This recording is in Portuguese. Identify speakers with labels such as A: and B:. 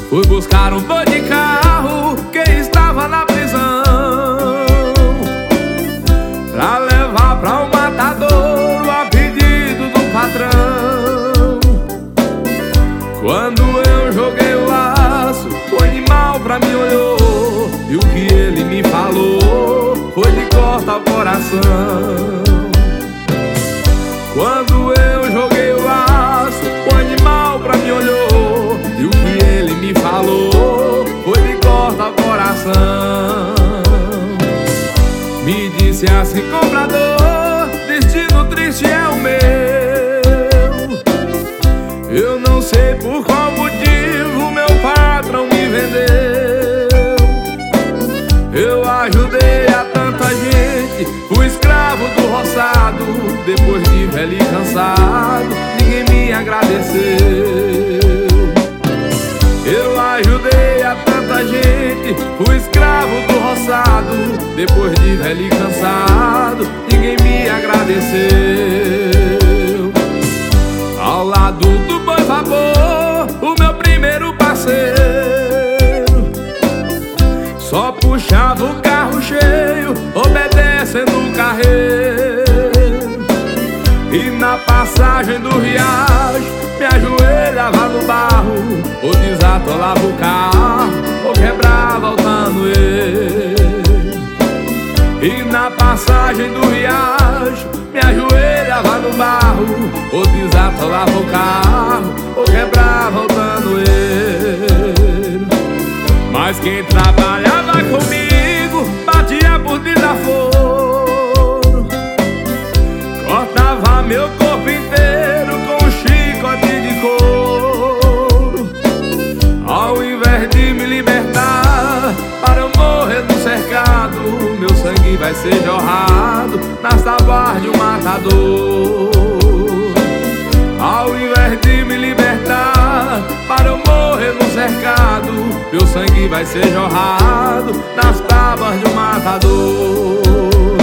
A: Fui buscar um boi de carro que estava na prisão, pra levar pra um matadouro a pedido do patrão. Quando eu joguei o laço, o animal pra mim olhou, e o que ele me falou foi de cortar o coração. Quando eu joguei o laço, o animal pra mim olhou, e o que ele me falou foi de cortar o coração. Me disse assim: comprador, destino triste é o meu. Eu não sei por qual motivo meu patrão me vendeu. Eu ajudei a tanta gente, fui escravo do roçado. Depois de velho e cansado, ninguém me agradeceu. Eu ajudei a tanta gente, fui escravo do roçado. Depois de velho e cansado, ninguém me agradeceu. Ao lado do boi vapor, o meu primeiro parceiro, só puxava o carro cheio, obedecendo o carreiro. E na passagem do riacho, me ajoelhava no barro, ou desatolava o carro, ou quebrava o tanoeiro. E na passagem do riacho, me ajoelhava no barro, ou desatolava o carro, ou quebrava o tanoeiro. Mas quem trabalhava comigo batia por desaforo, cortava meu corpo inteiro com um chicote de couro. Ao invés de me libertar para eu morrer no cercado, meu sangue vai ser jorrado nas tábuas de um matador. Ao invés de me libertar para eu morrer no cercado, meu sangue vai ser jorrado nas tábuas de um matador.